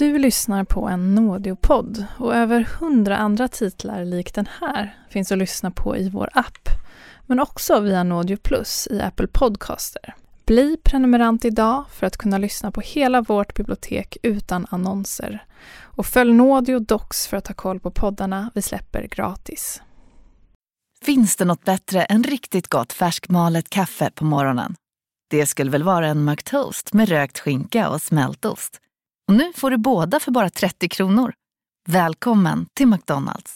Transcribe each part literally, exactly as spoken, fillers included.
Du lyssnar på en Nådio-podd och över hundra andra titlar lik den här finns att lyssna på i vår app, men också via Nådio Plus i Apple Podcaster. Bli prenumerant idag för att kunna lyssna på hela vårt bibliotek utan annonser. Och följ Nådio Docs för att ha koll på poddarna vi släpper gratis. Finns det något bättre än riktigt gott färskmalet kaffe på morgonen? Det skulle väl vara en McToast med rökt skinka och smältost. Och nu får du båda för bara trettio kronor. Välkommen till McDonald's.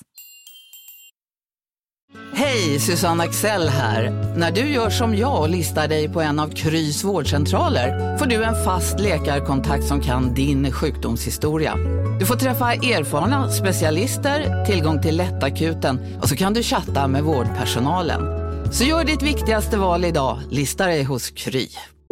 Hej, Susanne Axel här. När du gör som jag och listar dig på en av Krys vårdcentraler får du en fast läkarkontakt som kan din sjukdomshistoria. Du får träffa erfarna specialister, tillgång till lättakuten och så kan du chatta med vårdpersonalen. Så gör ditt viktigaste val idag, lista dig hos Kry.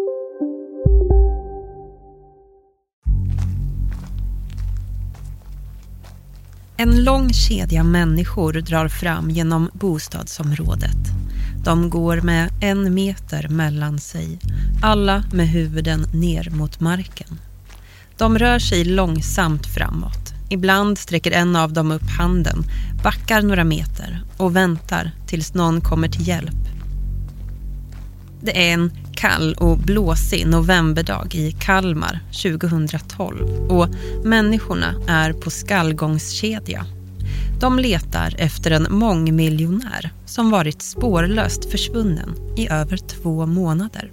En lång kedja människor drar fram genom bostadsområdet. De går med en meter mellan sig, alla med huvuden ner mot marken. De rör sig långsamt framåt. Ibland sträcker en av dem upp handen, backar några meter och väntar tills någon kommer till hjälp. Det är en kall och blåsig novemberdag i Kalmar tjugohundratolv och människorna är på skallgångskedja. De letar efter en mångmiljonär som varit spårlöst försvunnen i över två månader.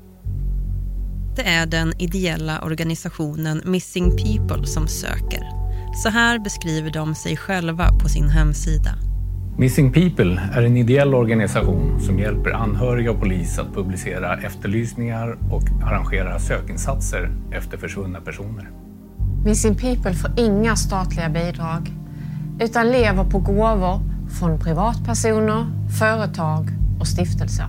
Det är den ideella organisationen Missing People som söker. Så här beskriver de sig själva på sin hemsida. Missing People är en ideell organisation som hjälper anhöriga och polis att publicera efterlysningar och arrangera sökinsatser efter försvunna personer. Missing People får inga statliga bidrag utan lever på gåvor från privatpersoner, företag och stiftelser.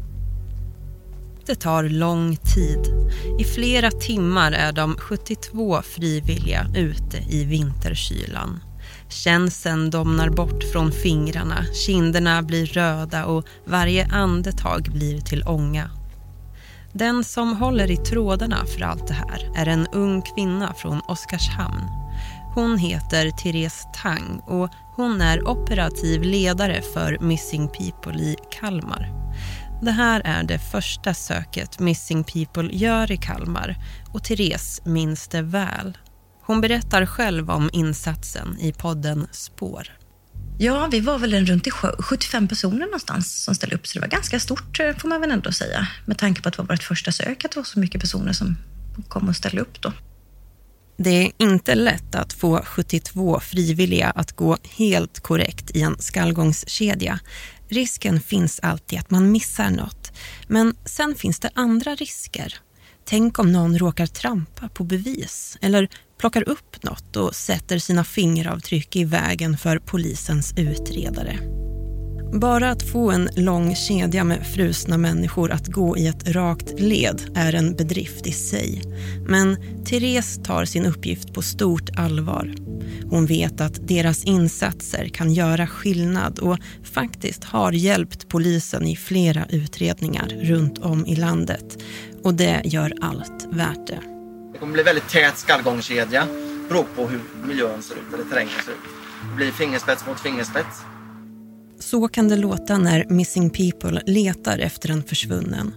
Det tar lång tid. I flera timmar är de sjuttiotvå frivilliga ute i vinterkylan. Känseln domnar bort från fingrarna, kinderna blir röda och varje andetag blir till ånga. Den som håller i trådarna för allt det här är en ung kvinna från Oskarshamn. Hon heter Therese Tang och hon är operativ ledare för Missing People i Kalmar. Det här är det första söket Missing People gör i Kalmar och Therese minns det väl. Hon berättar själv om insatsen i podden Spår. Ja, vi var väl en runt sjuttiofem personer någonstans som ställde upp. Så det var ganska stort, får man väl ändå säga. Med tanke på att det var vårt första sök, att det var så mycket personer som kom och ställde upp då. Det är inte lätt att få sjuttiotvå frivilliga att gå helt korrekt i en skallgångskedja. Risken finns alltid att man missar något. Men sen finns det andra risker. Tänk om någon råkar trampa på bevis eller plockar upp något och sätter sina fingeravtryck i vägen för polisens utredare. Bara att få en lång kedja med frusna människor att gå i ett rakt led är en bedrift i sig. Men Therese tar sin uppgift på stort allvar. Hon vet att deras insatser kan göra skillnad och faktiskt har hjälpt polisen i flera utredningar runt om i landet. Och det gör allt värt det. Det kommer bli väldigt tät skallgångskedja. Beror på hur miljön ser ut eller terrängen ser ut. Det blir fingerspets mot fingerspets. Så kan det låta när Missing People letar efter en försvunnen.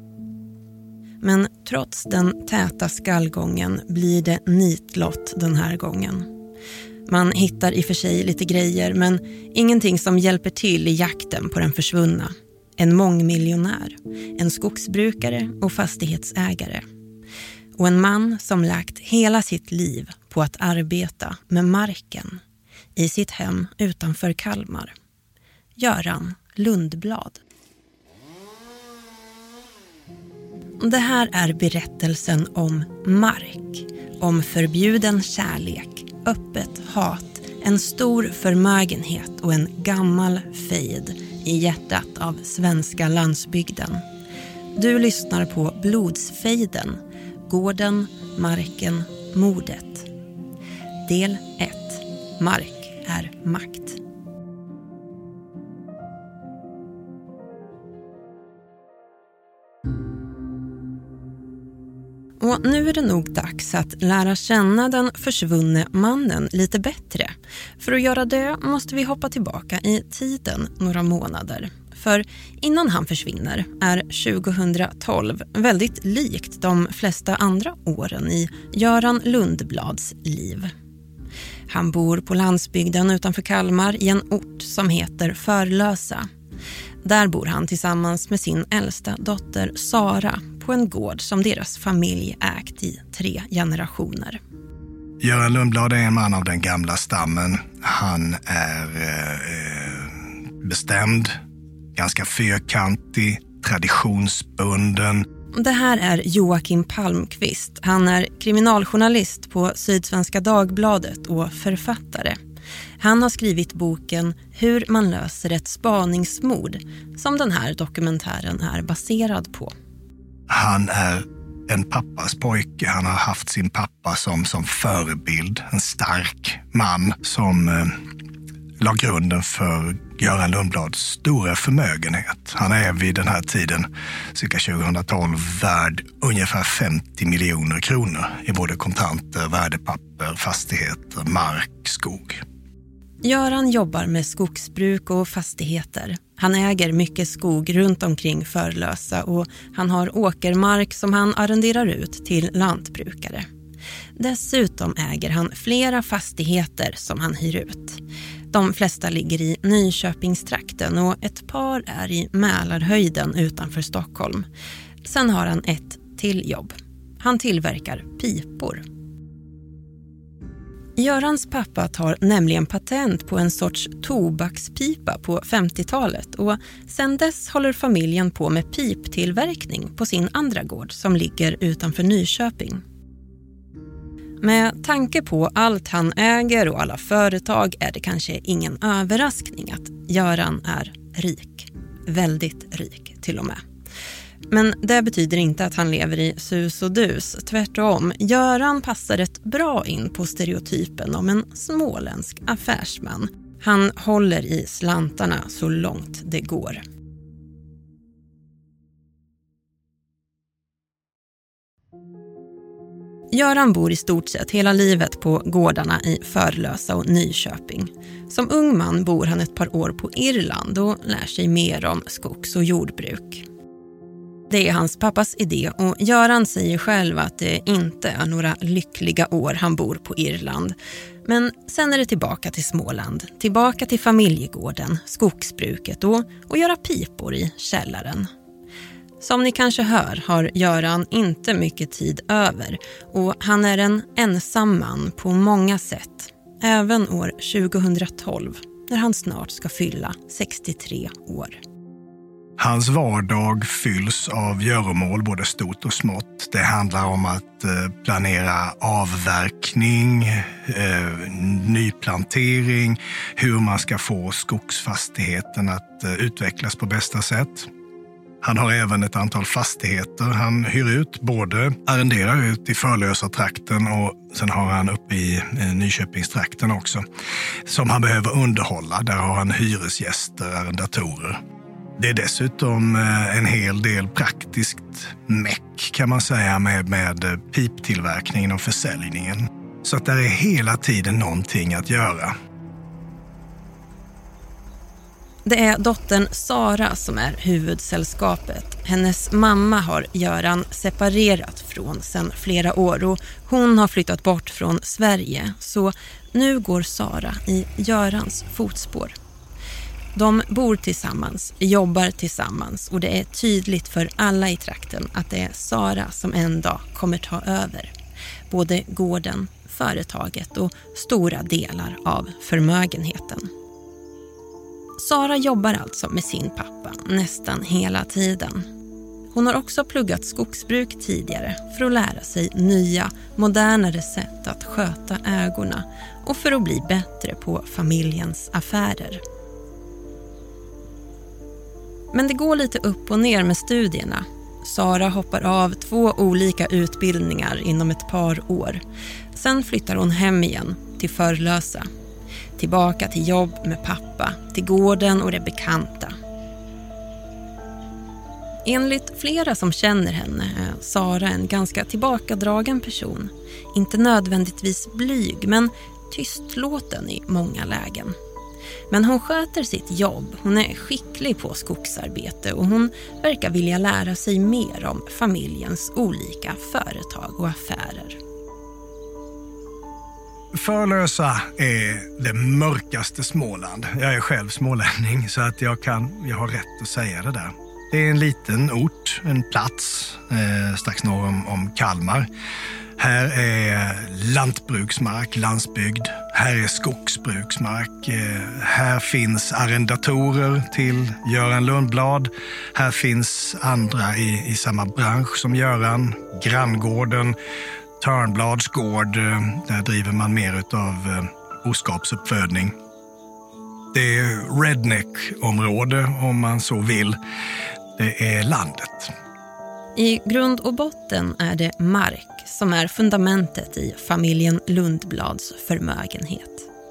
Men trots den täta skallgången blir det nitlott den här gången. Man hittar i och för sig lite grejer, men ingenting som hjälper till i jakten på den försvunna. En mångmiljonär, en skogsbrukare och fastighetsägare. Och en man som lagt hela sitt liv på att arbeta med marken i sitt hem utanför Kalmar. Göran Lundblad. Det här är berättelsen om mark, om förbjuden kärlek, öppet hat, en stor förmögenhet och en gammal fejd i hjärtat av svenska landsbygden. Du lyssnar på Blodsfejden, gården, marken, mordet. Del ett. Mark är makt. Och nu är det nog dags att lära känna den försvunne mannen lite bättre. För att göra det måste vi hoppa tillbaka i tiden några månader. För innan han försvinner är tjugohundratolv väldigt likt de flesta andra åren i Göran Lundblads liv. Han bor på landsbygden utanför Kalmar i en ort som heter Förlösa. Där bor han tillsammans med sin äldsta dotter Sara på en gård som deras familj ägt i tre generationer. Göran Lundblad är en man av den gamla stammen. Han är eh, bestämd, ganska fyrkantig, traditionsbunden. Det här är Joakim Palmqvist. Han är kriminaljournalist på Sydsvenska Dagbladet och författare. Han har skrivit boken Hur man löser ett spaningsmord, som den här dokumentären är baserad på. Han är en pappas pojke. Han har haft sin pappa som, som förebild. En stark man som eh, la grunden för Göran Lundblads stora förmögenhet. Han är vid den här tiden, cirka tjugohundratolv, värd ungefär femtio miljoner kronor i både kontanter, värdepapper, fastigheter, mark, skog. Göran jobbar med skogsbruk och fastigheter. Han äger mycket skog runt omkring Förlösa och han har åkermark som han arrenderar ut till lantbrukare. Dessutom äger han flera fastigheter som han hyr ut. De flesta ligger i Nyköpingstrakten och ett par är i Mälarhöjden utanför Stockholm. Sen har han ett till jobb. Han tillverkar pipor. Görans pappa tar nämligen patent på en sorts tobakspipa på femtiotalet och sedan dess håller familjen på med piptillverkning på sin andra gård som ligger utanför Nyköping. Med tanke på allt han äger och alla företag är det kanske ingen överraskning att Göran är rik. Väldigt rik till och med. Men det betyder inte att han lever i sus och dus. Tvärtom, Göran passar rätt bra in på stereotypen om en småländsk affärsman. Han håller i slantarna så långt det går. Göran bor i stort sett hela livet på gårdarna i Förlösa och Nyköping. Som ung man bor han ett par år på Irland och lär sig mer om skogs- och jordbruk. Det är hans pappas idé och Göran säger själv att det inte är några lyckliga år han bor på Irland. Men sen är det tillbaka till Småland, tillbaka till familjegården, skogsbruket och, och göra pipor i källaren. Som ni kanske hör har Göran inte mycket tid över och han är en ensam man på många sätt. Även år tjugohundratolv när han snart ska fylla sextiotre år. Hans vardag fylls av göromål, både stort och smått. Det handlar om att planera avverkning, nyplantering, hur man ska få skogsfastigheten att utvecklas på bästa sätt. Han har även ett antal fastigheter han hyr ut, både arrenderar ut i Förlösa-trakten och sen har han uppe i Nyköpingstrakten också, som han behöver underhålla. Där har han hyresgäster, arrendatorer. Det är dessutom en hel del praktiskt meck kan man säga med, med piptillverkningen och försäljningen. Så att det är hela tiden någonting att göra. Det är dottern Sara som är huvudsällskapet. Hennes mamma har Göran separerat från sedan flera år och hon har flyttat bort från Sverige. Så nu går Sara i Görans fotspår. De bor tillsammans, jobbar tillsammans och det är tydligt för alla i trakten att det är Sara som en dag kommer ta över. Både gården, företaget och stora delar av förmögenheten. Sara jobbar alltså med sin pappa nästan hela tiden. Hon har också pluggat skogsbruk tidigare för att lära sig nya, modernare sätt att sköta ägorna och för att bli bättre på familjens affärer. Men det går lite upp och ner med studierna. Sara hoppar av två olika utbildningar inom ett par år. Sen flyttar hon hem igen till Förlösa. Tillbaka till jobb med pappa, till gården och det bekanta. Enligt flera som känner henne är Sara en ganska tillbakadragen person. Inte nödvändigtvis blyg, men tystlåten i många lägen. Men hon sköter sitt jobb, hon är skicklig på skogsarbete och hon verkar vilja lära sig mer om familjens olika företag och affärer. Förlösa är det mörkaste Småland. Jag är själv smålänning så att jag, kan, jag har rätt att säga det där. Det är en liten ort, en plats eh, strax norr om, om Kalmar. Här är lantbruksmark, landsbygd. Här är skogsbruksmark. Eh, här finns arrendatorer till Göran Lundblad. Här finns andra i, i samma bransch som Göran. Granngården, Törnblads gård. Eh, där driver man mer av eh, boskapsuppfödning. Det är redneck-område om man så vill. Det är landet. I grund och botten är det mark som är fundamentet i familjen Lundblads förmögenhet.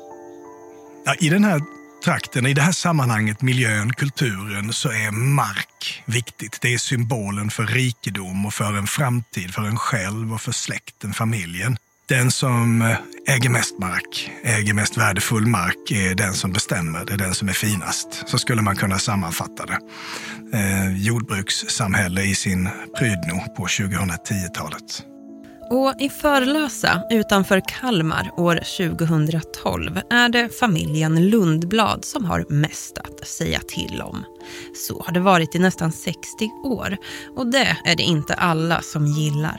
Ja, i den här trakten, i det här sammanhanget, miljön, kulturen, så är mark viktigt. Det är symbolen för rikedom och för en framtid, för en själv och för släkten, familjen. Den som äger mest mark, äger mest värdefull mark är den som bestämmer, det är den som är finast. Så skulle man kunna sammanfatta det. Eh, jordbrukssamhälle i sin prydno på tjugohundratio-talet. Och i Förlösa utanför Kalmar år tjugohundratolv är det familjen Lundblad som har mest att säga till om. Så har det varit i nästan sextio år och det är det inte alla som gillar.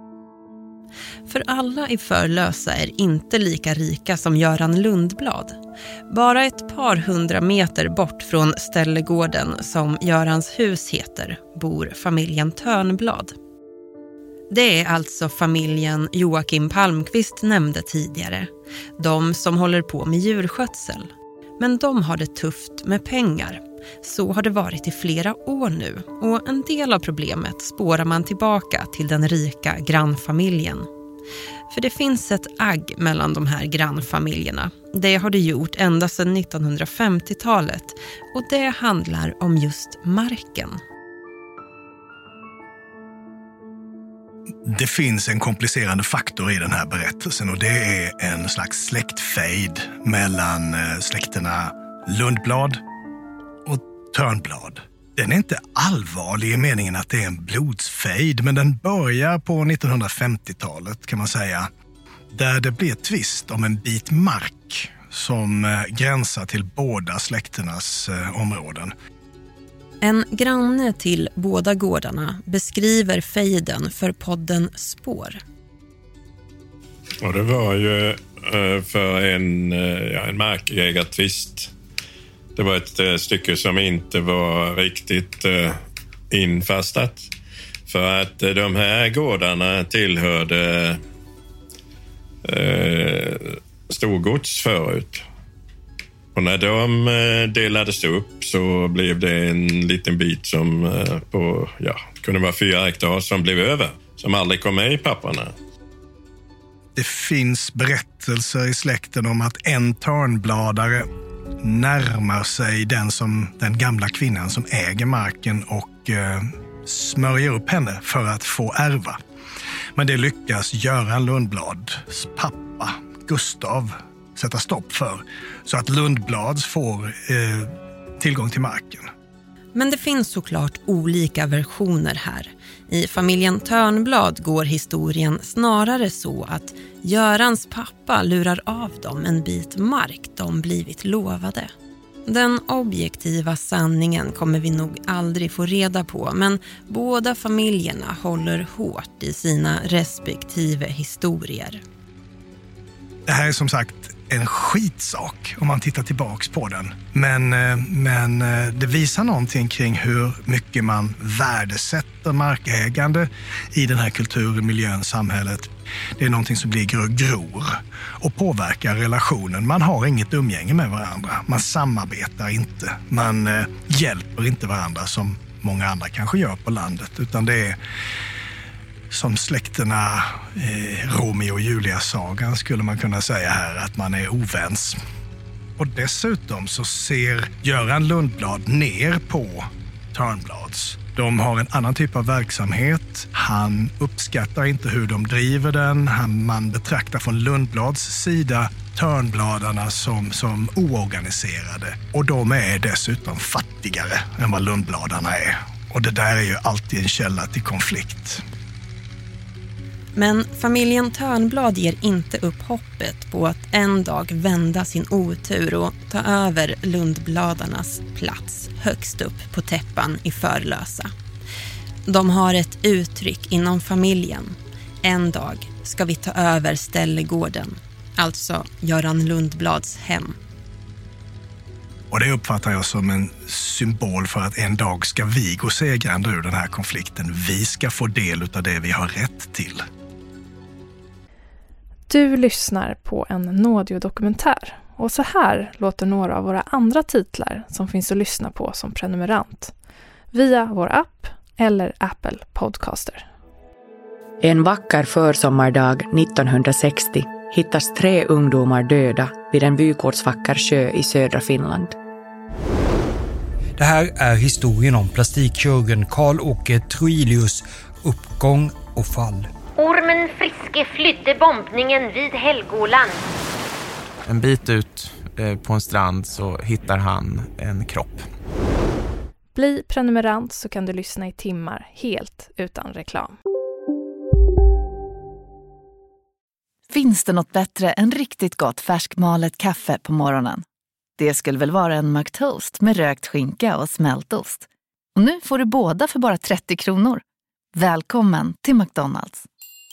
För alla i Förlösa är inte lika rika som Göran Lundblad. Bara ett par hundra meter bort från ställegården som Görans hus heter bor familjen Törnblad. Det är alltså familjen Joakim Palmqvist nämnde tidigare. De som håller på med djurskötsel. Men de har det tufft med pengar. Så har det varit i flera år nu och en del av problemet spårar man tillbaka till den rika grannfamiljen. För det finns ett agg mellan de här grannfamiljerna. Det har det gjort ända sedan nittonhundrafemtiotalet och det handlar om just marken. Det finns en komplicerande faktor i den här berättelsen och det är en slags släktfejd mellan släkterna Lundblad och Törnblad. Den är inte allvarlig i meningen att det är en blodsfejd, men den börjar på nittonhundrafemtiotalet kan man säga. Där det blir tvist om en bit mark som gränsar till båda släkternas områden. En granne till båda gårdarna beskriver fejden för podden Spår. Och det var ju för en, ja, en markägartvist. Det var ett stycke som inte var riktigt infastat. För att de här gårdarna tillhörde eh, storgods förut. Och när de delades upp så blev det en liten bit som på, ja, kunde vara fyra hektar som blev över. Som aldrig kom med i papperna. Det finns berättelser i släkten om att en Törnbladare närmar sig den, som, den gamla kvinnan som äger marken och eh, smörjer upp henne för att få ärva. Men det lyckas Göran Lundblads pappa, Gustav, sätta stopp för. Så att Lundblads får eh, tillgång till marken. Men det finns såklart olika versioner här. I familjen Törnblad går historien snarare så att Görans pappa lurar av dem en bit mark de blivit lovade. Den objektiva sanningen kommer vi nog aldrig få reda på, men båda familjerna håller hårt i sina respektive historier. Det här är som sagt en skitsak om man tittar tillbaks på den. Men, men det visar någonting kring hur mycket man värdesätter markägande i den här kulturen, miljön, samhället. Det är någonting som ligger och gror och påverkar relationen. Man har inget umgänge med varandra. Man samarbetar inte. Man eh, hjälper inte varandra som många andra kanske gör på landet. Utan det är som släkterna eh, Romeo och Julia-sagan skulle man kunna säga här, att man är oväns. Och dessutom så ser Göran Lundblad ner på Törnblads De har en annan typ av verksamhet. Han uppskattar inte hur de driver den. Han, man betraktar från Lundblads sida Törnbladarna som, som oorganiserade. Och de är dessutom fattigare än vad Lundbladarna är. Och det där är ju alltid en källa till konflikt. Men familjen Törnblad ger inte upp hoppet på att en dag vända sin otur och ta över Lundbladarnas plats högst upp på täppan i Förlösa. De har ett uttryck inom familjen. En dag ska vi ta över Ställegården, alltså Göran Lundblads hem. Och det uppfattar jag som en symbol för att en dag ska vi gå segrande ur den här konflikten. Vi ska få del av det vi har rätt till. Du lyssnar på en Nådio-dokumentär och så här låter några av våra andra titlar som finns att lyssna på som prenumerant via vår app eller Apple Podcaster. En vacker försommardag nittonhundrasextio hittas tre ungdomar döda vid en vygårdsvacker sjö i södra Finland. Det här är historien om plastikkirurgen Karl-Åke Troilius uppgång och fall. Ormen Friske flydde bombningen vid Helgoland. En bit ut eh, på en strand så hittar han en kropp. Bli prenumerant så kan du lyssna i timmar helt utan reklam. Finns det något bättre än riktigt gott färskmalet kaffe på morgonen? Det skulle väl vara en McToast med rökt skinka och smältost. Och nu får du båda för bara trettio kronor. Välkommen till McDonald's.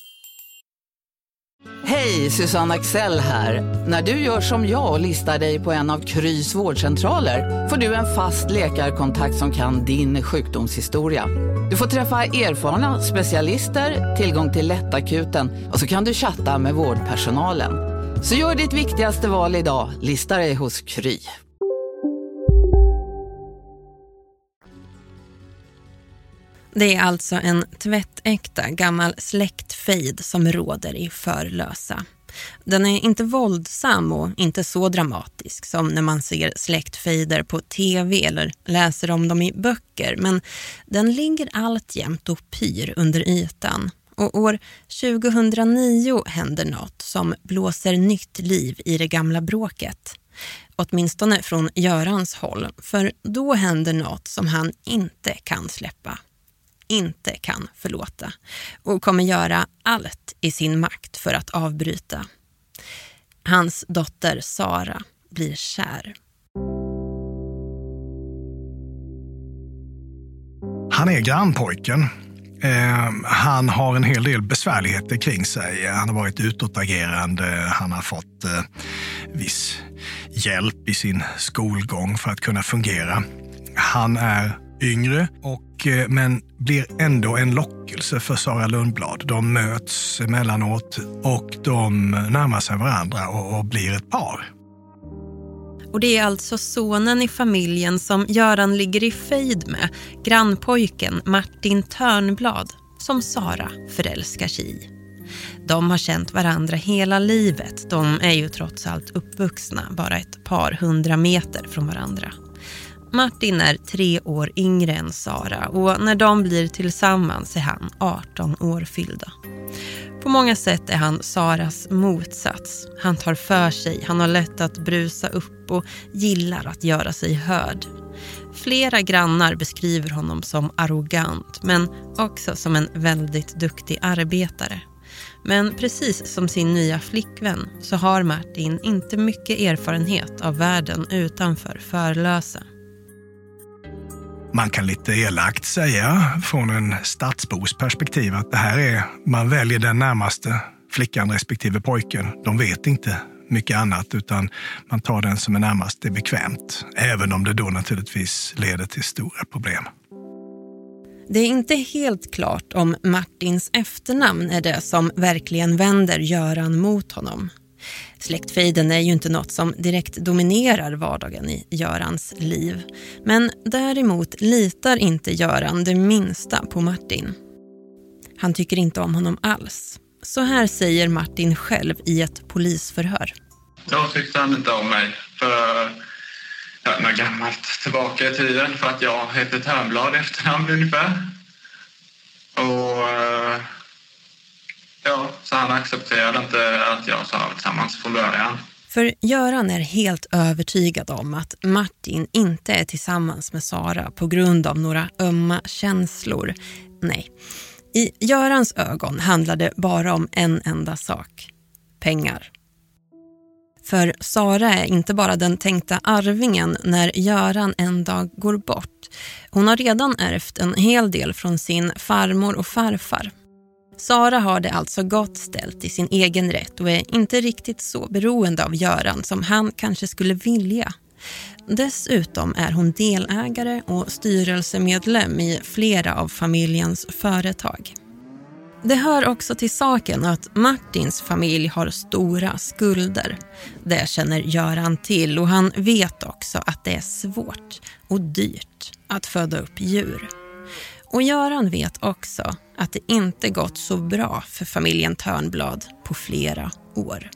Hej, Susanne Axel här. När du gör som jag och listar dig på en av Krys vårdcentraler får du en fast läkarkontakt som kan din sjukdomshistoria. Du får träffa erfarna specialister, tillgång till lättakuten och så kan du chatta med vårdpersonalen. Så gör ditt viktigaste val idag, lista dig hos Kry. Det är alltså en tvättäkta gammal släktfejd som råder i Förlösa. Den är inte våldsam och inte så dramatisk som när man ser släktfejder på tv eller läser om dem i böcker, men den ligger alltjämt och pyr under ytan. Och år tjugohundranio händer något som blåser nytt liv i det gamla bråket. Åtminstone från Görans håll, för då händer något som han inte kan släppa. Inte kan förlåta och kommer göra allt i sin makt för att avbryta. Hans dotter Sara blir kär. Han är grannpojken. Eh, han har en hel del besvärligheter kring sig. Han har varit utåtagerande. Han har fått eh, viss hjälp i sin skolgång för att kunna fungera. Han är yngre och, men blir ändå en lockelse för Sara Lundblad. De möts emellanåt och de närmar sig varandra och, och blir ett par. Och det är alltså sonen i familjen som Göran ligger i fejd med, grannpojken Martin Törnblad, som Sara förälskar sig i. De har känt varandra hela livet. De är ju trots allt uppvuxna bara ett par hundra meter från varandra. Martin är tre år yngre än Sara och när de blir tillsammans är han arton år fyllda. På många sätt är han Saras motsats. Han tar för sig, han har lätt att brusa upp och gillar att göra sig hörd. Flera grannar beskriver honom som arrogant men också som en väldigt duktig arbetare. Men precis som sin nya flickvän så har Martin inte mycket erfarenhet av världen utanför Förlösa. Man kan lite elakt säga från en stadsbos perspektiv att det här är, man väljer den närmaste flickan respektive pojken. De vet inte mycket annat utan man tar den som är närmast det bekvämt. Även om det då naturligtvis leder till stora problem. Det är inte helt klart om Martins efternamn är det som verkligen vänder Göran mot honom. Släktfejden är ju inte något som direkt dominerar vardagen i Görans liv. Men däremot litar inte Göran det minsta på Martin. Han tycker inte om honom alls. Så här säger Martin själv i ett polisförhör. Jag tyckte han inte om mig. För ja, något gammalt tillbaka i tiden för att jag heter Törnblad efternamn ungefär. Och ja, så han accepterade inte att jag sa tillsammans från början. För Göran är helt övertygad om att Martin inte är tillsammans med Sara på grund av några ömma känslor. Nej, i Görans ögon handlar det bara om en enda sak. Pengar. För Sara är inte bara den tänkta arvingen när Göran en dag går bort. Hon har redan ärvt en hel del från sin farmor och farfar. Sara har det alltså gott ställt i sin egen rätt och är inte riktigt så beroende av Göran som han kanske skulle vilja. Dessutom är hon delägare och styrelsemedlem i flera av familjens företag. Det hör också till saken att Martins familj har stora skulder. Det känner Göran till och han vet också att det är svårt och dyrt att föda upp djur. Och Göran vet också att det inte gått så bra för familjen Törnblad på flera år.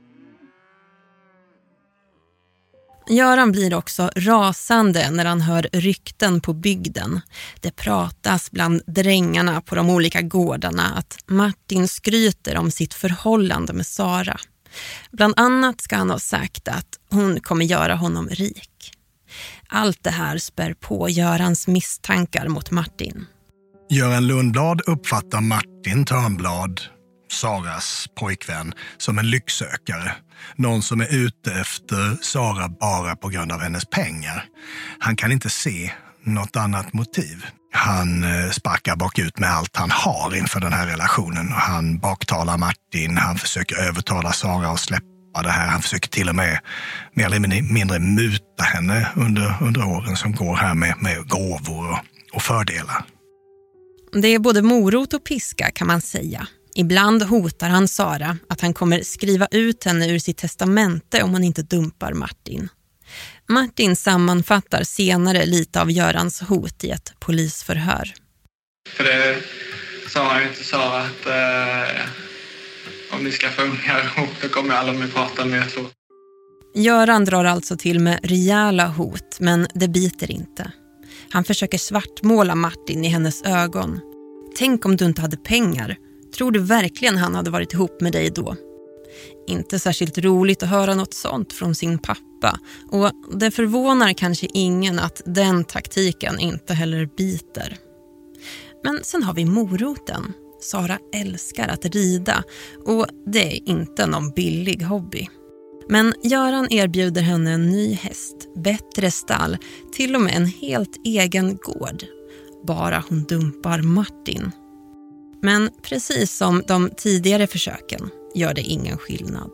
Göran blir också rasande när han hör rykten på bygden. Det pratas bland drängarna på de olika gårdarna att Martin skryter om sitt förhållande med Sara. Bland annat ska han ha sagt att hon kommer göra honom rik. Allt det här spär på Görans misstankar mot Martin. Göran Lundblad uppfattar Martin Törnblad, Saras pojkvän, som en lycksökare. Någon som är ute efter Sara bara på grund av hennes pengar. Han kan inte se något annat motiv. Han sparkar bakut med allt han har inför den här relationen. Han baktalar Martin, han försöker övertala Sara att släppa det här. Han försöker till och med mer eller mindre muta henne under, under åren som går här med, med gåvor och, och fördelar. Det är både morot och piska kan man säga. Ibland hotar han Sara att han kommer skriva ut henne ur sitt testamente om hon inte dumpar Martin. Martin sammanfattar senare lite av Görans hot i ett polisförhör. För det sa han ju till Sara att eh, om ni ska få ungar ihop då kommer alla med prata med er två. Göran drar alltså till med rejäla hot, men det biter inte. Han försöker svartmåla Martin i hennes ögon. Tänk om du inte hade pengar. Tror du verkligen han hade varit ihop med dig då? Inte särskilt roligt att höra något sånt från sin pappa. Och det förvånar kanske ingen att den taktiken inte heller biter. Men sen har vi moroten. Sara älskar att rida och det är inte någon billig hobby. Men Göran erbjuder henne en ny häst, bättre stall, till och med en helt egen gård. Bara hon dumpar Martin. Men precis som de tidigare försöken gör det ingen skillnad.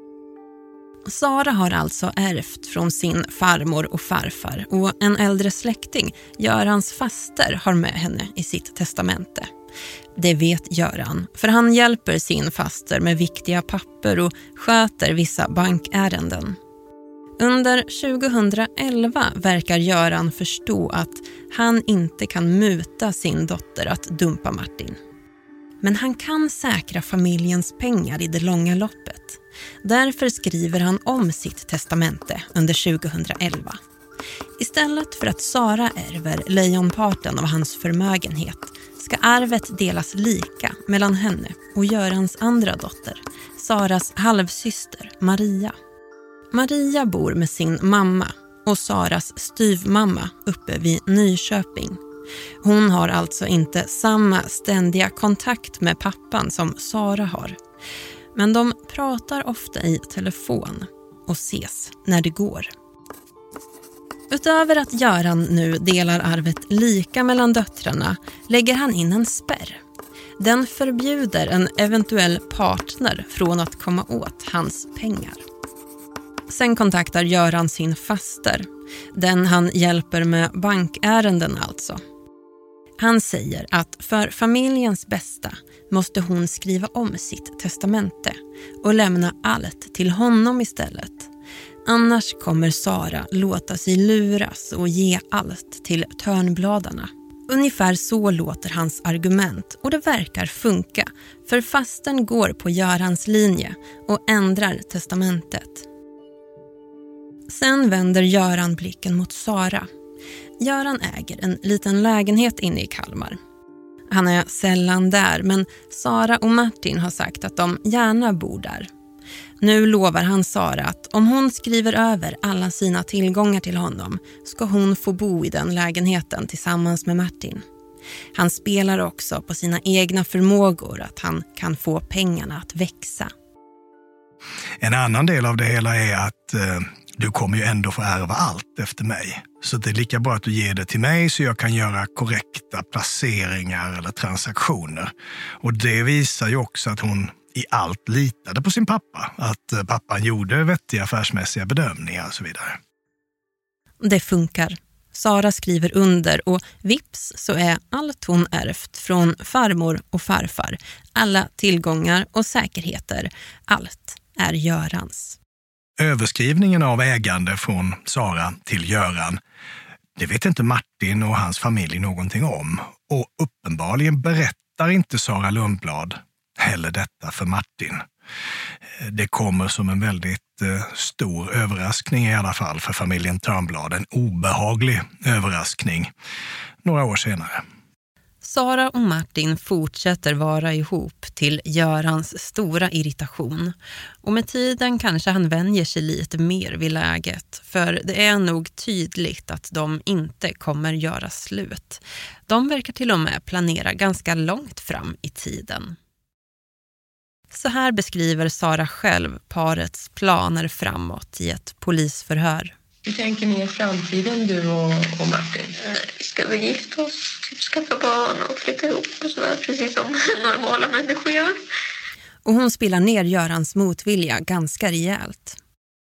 Sara har alltså ärvt från sin farmor och farfar och en äldre släkting, Görans faster, har med henne i sitt testamente. Det vet Göran, för han hjälper sin faster med viktiga papper och sköter vissa bankärenden. Under tjugohundraelva verkar Göran förstå att han inte kan muta sin dotter att dumpa Martin. Men han kan säkra familjens pengar i det långa loppet. Därför skriver han om sitt testamente under tjugohundraelva. Istället för att Sara ärver lejonparten av hans förmögenhet ska arvet delas lika mellan henne och Görans andra dotter, Saras halvsyster Maria. Maria bor med sin mamma och Saras styvmamma uppe vid Nyköping. Hon har alltså inte samma ständiga kontakt med pappan som Sara har. Men de pratar ofta i telefon och ses när det går. Utöver att Göran nu delar arvet lika mellan döttrarna lägger han in en spärr. Den förbjuder en eventuell partner från att komma åt hans pengar. Sen kontaktar Göran sin faster, den han hjälper med bankärenden alltså. Han säger att för familjens bästa måste hon skriva om sitt testamente och lämna allt till honom istället. Annars kommer Sara låta sig luras och ge allt till Törnbladarna. Ungefär så låter hans argument och det verkar funka, för fastern går på Görans linje och ändrar testamentet. Sen vänder Göran blicken mot Sara. Göran äger en liten lägenhet inne i Kalmar. Han är sällan där, men Sara och Martin har sagt att de gärna bor där. Nu lovar han Sara att om hon skriver över alla sina tillgångar till honom ska hon få bo i den lägenheten tillsammans med Martin. Han spelar också på sina egna förmågor att han kan få pengarna att växa. En annan del av det hela är att eh, du kommer ju ändå få ärva allt efter mig. Så det är lika bra att du ger det till mig så jag kan göra korrekta placeringar eller transaktioner. Och det visar ju också att hon i allt litade på sin pappa. Att eh, pappan gjorde vettiga affärsmässiga bedömningar och så vidare. Det funkar. Sara skriver under och vips så är allt hon ärvt från farmor och farfar, alla tillgångar och säkerheter, allt är Görans. Överskrivningen av ägande från Sara till Göran, det vet inte Martin och hans familj någonting om. Och uppenbarligen berättar inte Sara Lundblad heller detta för Martin. Det kommer som en väldigt eh, stor överraskning i alla fall för familjen Törnblad. En obehaglig överraskning några år senare. Sara och Martin fortsätter vara ihop till Görans stora irritation. Och med tiden kanske han vänjer sig lite mer vid läget. För det är nog tydligt att de inte kommer göra slut. De verkar till och med planera ganska långt fram i tiden. Så här beskriver Sara själv parets planer framåt i ett polisförhör. Hur tänker ni i framtiden, du och, och Martin? Vi ska väl gifta oss, typ skaffa barn och flytta ihop och sådär, precis som normala människor gör. Och hon spelar ner Görans motvilja ganska rejält.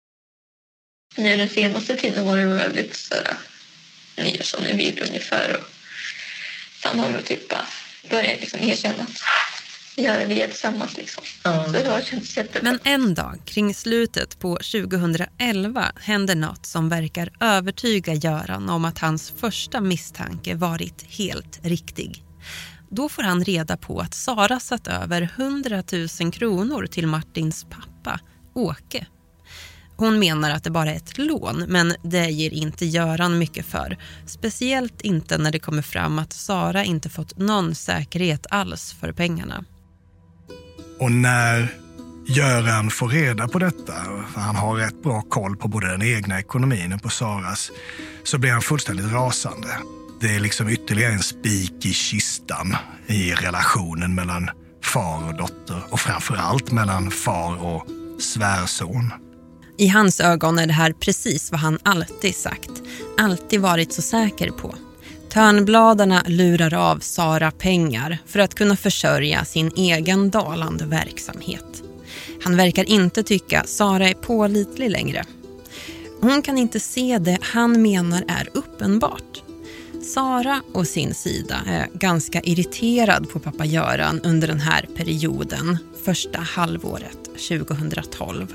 Nu den senaste tiden var det väldigt sådär, ni gör som ni vill ungefär. Och han har nog typ bara börjat liksom erkänna att göra det tillsammans liksom. Ja. Så det har känts jättebra. Men en dag kring slutet på tjugohundraelva hände något som verkar övertyga Göran om att hans första misstanke varit helt riktig. Då får han reda på att Sara satt över hundratusen kronor till Martins pappa, Åke. Hon menar att det bara är ett lån, men det ger inte Göran mycket för. Speciellt inte när det kommer fram att Sara inte fått någon säkerhet alls för pengarna. Och när Göran får reda på detta, för han har rätt bra koll på både den egna ekonomin och på Saras, så blir han fullständigt rasande. Det är liksom ytterligare en spik i kistan i relationen mellan far och dotter och framförallt mellan far och svärson. I hans ögon är det här precis vad han alltid sagt, alltid varit så säker på. Törnbladarna lurar av Sara pengar för att kunna försörja sin egen dalande verksamhet. Han verkar inte tycka Sara är pålitlig längre. Hon kan inte se det han menar är uppenbart. Sara å sin sida är ganska irriterad på pappa Göran under den här perioden, första halvåret tjugohundratolv.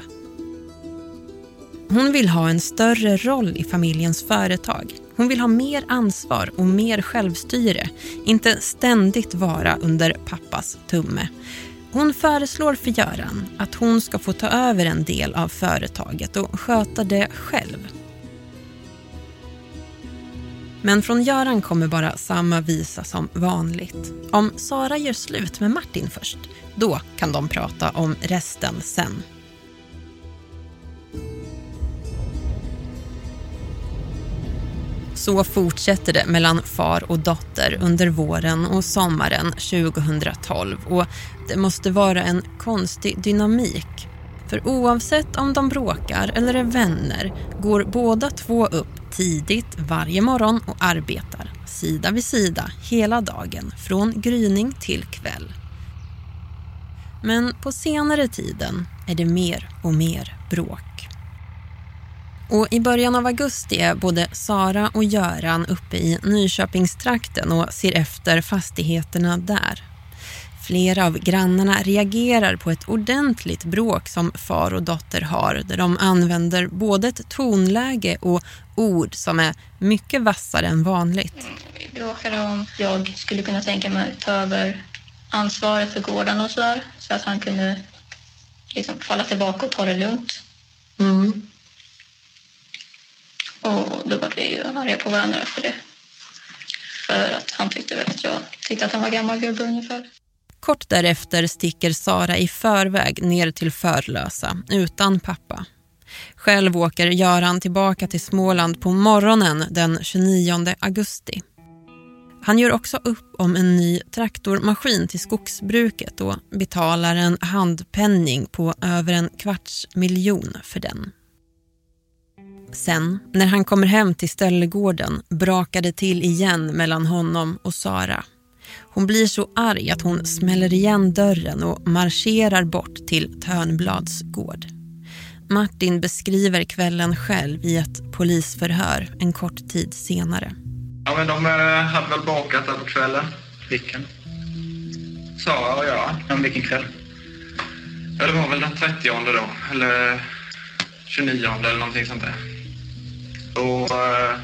Hon vill ha en större roll i familjens företag. Hon vill ha mer ansvar och mer självstyre, inte ständigt vara under pappas tumme. Hon föreslår för Göran att hon ska få ta över en del av företaget och sköta det själv. Men från Göran kommer bara samma visa som vanligt. Om Sara gör slut med Martin först, då kan de prata om resten sen. Så fortsätter det mellan far och dotter under våren och sommaren tjugohundratolv och det måste vara en konstig dynamik. För oavsett om de bråkar eller är vänner går båda två upp tidigt varje morgon och arbetar sida vid sida hela dagen från gryning till kväll. Men på senare tiden är det mer och mer bråk. Och i början av augusti är både Sara och Göran uppe i Nyköpingstrakten och ser efter fastigheterna där. Flera av grannarna reagerar på ett ordentligt bråk som far och dotter har, där de använder både ett tonläge och ord som är mycket vassare än vanligt. Vi bråkade om jag skulle kunna tänka mig att ta över ansvaret för gården och sådär, så att han kunde liksom falla tillbaka och ta det lugnt. Mm. Och då var vi ju arga på varandra för det. För att han tyckte väl att jag tyckte att han var gammal gubbe ungefär. Kort därefter sticker Sara i förväg ner till Förlösa utan pappa. Själv åker Göran tillbaka till Småland på morgonen den tjugonionde augusti. Han gör också upp om en ny traktormaskin till skogsbruket och betalar en handpenning på över en kvarts miljon för den. Sen, när han kommer hem till ställegården, brakar det till igen mellan honom och Sara. Hon blir så arg att hon smäller igen dörren och marscherar bort till Törnblads gård. Martin beskriver kvällen själv i ett polisförhör en kort tid senare. Ja, men de hade väl bakat där på kvällen. Vilken? Sara och jag. Ja, vilken kväll? Ja, det var väl den trettionde då. Eller tjugonionde eller någonting sånt där. Och uh,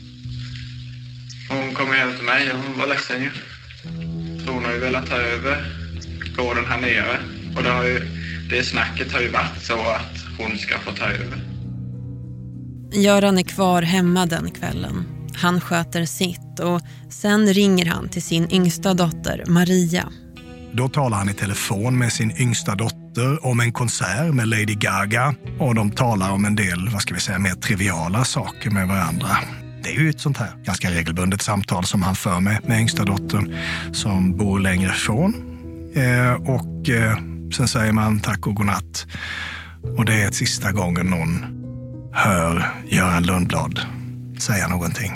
hon kom hem till mig och hon var ledsen ju. Så hon har ju velat ta över gården här nere. Och det, har ju, det snacket har ju varit så att hon ska få ta över. Göran är kvar hemma den kvällen. Han sköter sitt och sen ringer han till sin yngsta dotter Maria. Då talar han i telefon med sin yngsta dotter om en konsert med Lady Gaga. Och de talar om en del, vad ska vi säga, mer triviala saker med varandra. Det är ju ett sånt här ganska regelbundet samtal som han för med, med yngsta dottern som bor längre ifrån. Eh, och eh, sen säger man tack och godnatt. Och det är ett sista gången någon hör Göran Lundblad säga någonting.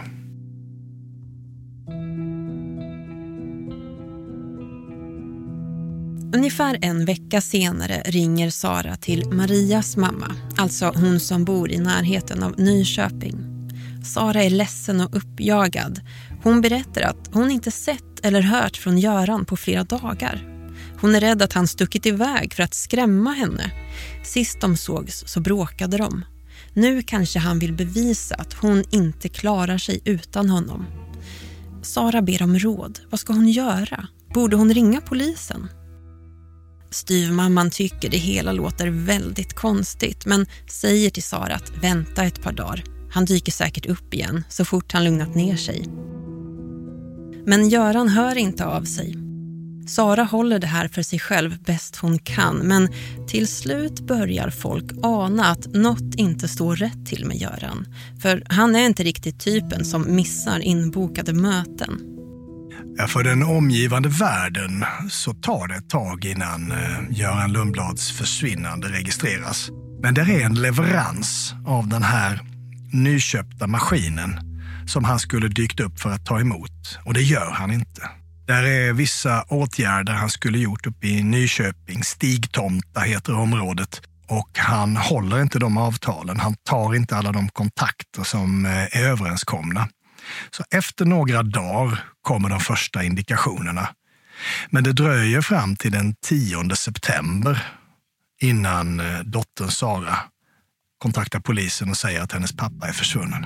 Ungefär en vecka senare ringer Sara till Marias mamma, alltså hon som bor i närheten av Nyköping. Sara är ledsen och uppjagad. Hon berättar att hon inte sett eller hört från Göran på flera dagar. Hon är rädd att han stuckit iväg för att skrämma henne. Sist de sågs så bråkade de. Nu kanske han vill bevisa att hon inte klarar sig utan honom. Sara ber om råd. Vad ska hon göra? Borde hon ringa polisen? Styvmamman tycker det hela låter väldigt konstigt men säger till Sara att vänta ett par dagar. Han dyker säkert upp igen så fort han lugnat ner sig. Men Göran hör inte av sig. Sara håller det här för sig själv bäst hon kan, men till slut börjar folk ana att något inte står rätt till med Göran. För han är inte riktigt typen som missar inbokade möten. Ja, för den omgivande världen så tar det ett tag innan eh, Göran Lundblads försvinnande registreras. Men det är en leverans av den här nyköpta maskinen som han skulle dykt upp för att ta emot. Och det gör han inte. Där är vissa åtgärder han skulle gjort uppe i Nyköping. Stigtomta heter området. Och han håller inte de avtalen. Han tar inte alla de kontakter som är överenskomna. Så efter några dagar kommer de första indikationerna. Men det dröjer fram till den tionde september innan dottern Sara kontaktar polisen och säger att hennes pappa är försvunnen.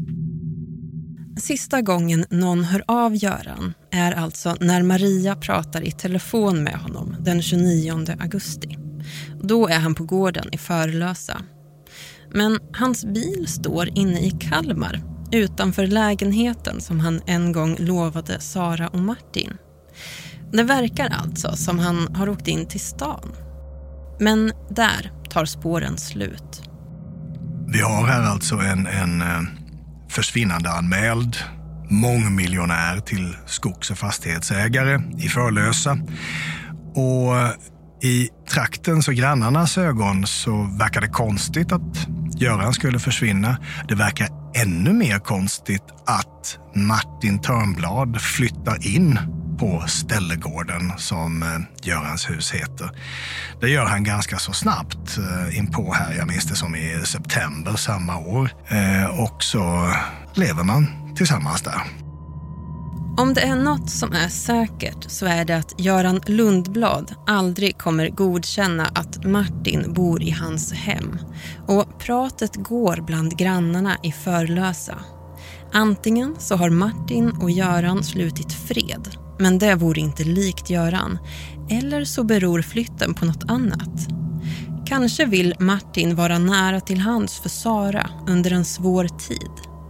Sista gången någon hör av Göran är alltså när Maria pratar i telefon med honom den tjugonionde augusti. Då är han på gården i Förlösa. Men hans bil står inne i Kalmar utanför lägenheten som han en gång lovade Sara och Martin. Det verkar alltså som han har åkt in till stan. Men där tar spåren slut. Vi har här alltså en, en försvinnande anmäld mångmiljonär till skogs- och fastighetsägare i Förlösa. Och i traktens och grannarnas ögon så verkar det konstigt att Göran skulle försvinna. Det verkar ännu mer konstigt att Martin Törnblad flyttar in på Ställegården som Görans hus heter. Det gör han ganska så snabbt in på här, jag minns det som i september samma år. Och så lever man tillsammans där. Om det är något som är säkert så är det att Göran Lundblad aldrig kommer godkänna att Martin bor i hans hem. Och pratet går bland grannarna i Förlösa. Antingen så har Martin och Göran slutit fred, men det vore inte likt Göran. Eller så beror flytten på något annat. Kanske vill Martin vara nära till hands för Sara under en svår tid.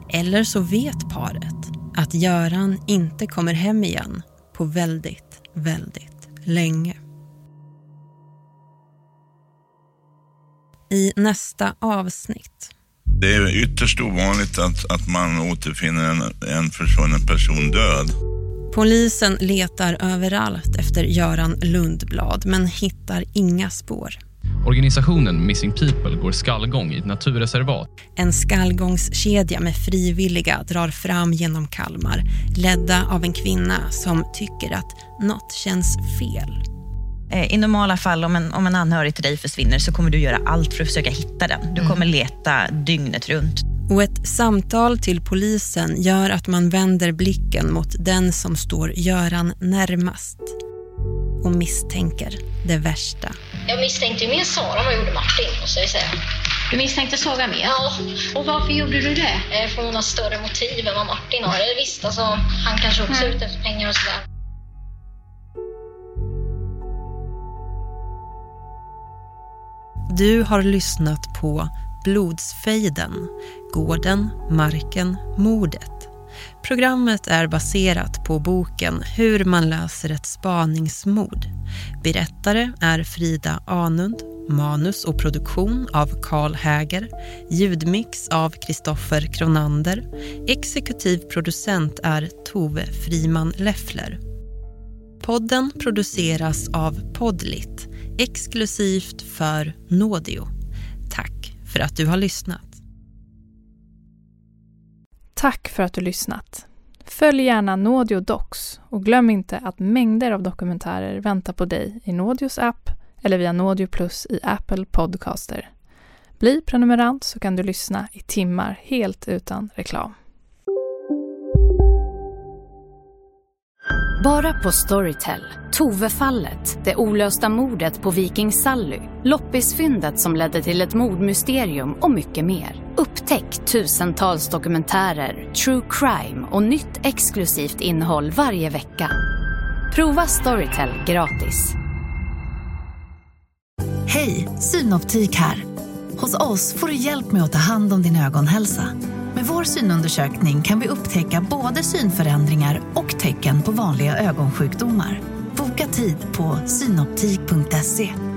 Eller så vet paret att Göran inte kommer hem igen på väldigt, väldigt länge. I nästa avsnitt. Det är ytterst ovanligt att, att man återfinner en, en försvunnen person död. Polisen letar överallt efter Göran Lundblad men hittar inga spår. Organisationen Missing People går skallgång i ett naturreservat. En skallgångskedja med frivilliga drar fram genom Kalmar, ledda av en kvinna som tycker att något känns fel. I normala fall om en, om en anhörig till dig försvinner så kommer du göra allt för att försöka hitta den. Du kommer leta dygnet runt. Och ett samtal till polisen gör att man vänder blicken mot den som står Göran närmast. Och misstänker det värsta. Jag misstänkte ju mer Sara än vad jag gjorde Martin, måste jag säga. Du misstänkte Sara mer? Ja. Och varför gjorde du det? För hon har större motiv än vad Martin har. Visst, alltså, han kanske också är ute efter pengar och sådär. Du har lyssnat på Blodsfejden, gården, marken, mordet. Programmet är baserat på boken Hur man löser ett spaningsmord. Berättare är Frida Anund, manus och produktion av Karl Häger, ljudmix av Kristoffer Kronander, exekutiv producent är Tove Friman Leffler. Podden produceras av Podlit, exklusivt för Nådio. Tack för att du har lyssnat. Tack för att du lyssnat. Följ gärna Nådio Docs och glöm inte att mängder av dokumentärer väntar på dig i Nådios app eller via Nådio Plus i Apple Podcaster. Bli prenumerant så kan du lyssna i timmar helt utan reklam. Bara på Storytel. Tove-fallet, det olösta mordet på Viking Sally, loppisfyndet som ledde till ett mordmysterium och mycket mer. Upptäck tusentals dokumentärer, true crime och nytt exklusivt innehåll varje vecka. Prova Storytel gratis. Hej, Synoptik här. Hos oss får du hjälp med att ta hand om din ögonhälsa. Med vår synundersökning kan vi upptäcka både synförändringar och tecken på vanliga ögonsjukdomar. Boka tid på synoptik punkt se.